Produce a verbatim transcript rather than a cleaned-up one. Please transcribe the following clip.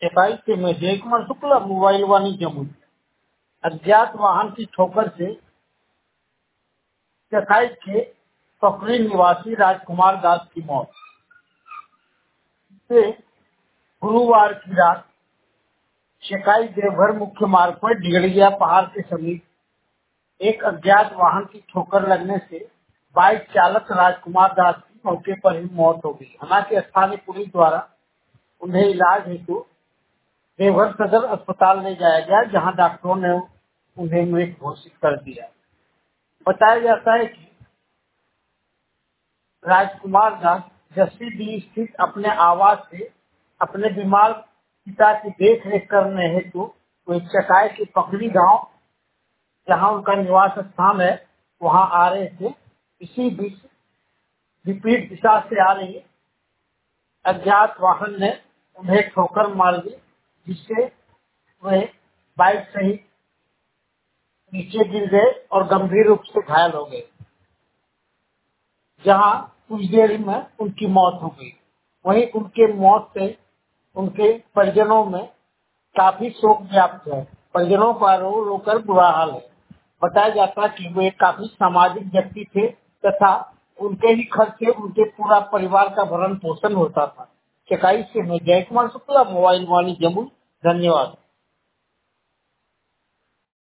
चकाई से मैं जय कुमार शुक्ला, मोबाइल वाणी जमुई। अज्ञात वाहन की ठोकर से चकाई के पकड़ी निवासी राजकुमार दास की मौत। से गुरुवार की रात चकाई देवघर मुख्य मार्ग पर डिगड़िया पहाड़ के समीप एक अज्ञात वाहन की ठोकर लगने से बाइक चालक राजकुमार दास की मौके पर ही मौत हो गई। हालांकि स्थानीय पुलिस द्वारा उन्हें इलाज हेतु देवघर सदर अस्पताल ले जाया गया, जहां डॉक्टरों ने उन्हें मृत घोषित कर दिया। बताया जाता है कि राजकुमार दास जसीडीह स्थित अपने आवास से अपने बीमार पिता की देख रेख करने हेतु वे चकाई के पकड़ी गांव, जहां उनका निवास स्थान है, वहां आ रहे थे। इसी बीच विपरीत दिशा से आ रही अज्ञात वाहन ने उन्हें ठोकर मार दी, जिससे वे बाइक सहित नीचे गिर गए और गंभीर रूप से घायल हो गए, जहां कुछ देर में उनकी मौत हो गई। वहीं उनके मौत से उनके परिजनों में काफी शोक व्याप्त है। परिजनों का रो रो कर बुरा हाल है। बताया जाता है कि वे काफी सामाजिक व्यक्ति थे तथा उनके ही खर्च से उनके पूरा परिवार का भरण पोषण होता था। चकाई से मैं जय कुमार शुक्ला, मोबाइल वाणी जमुई। धन्यवाद।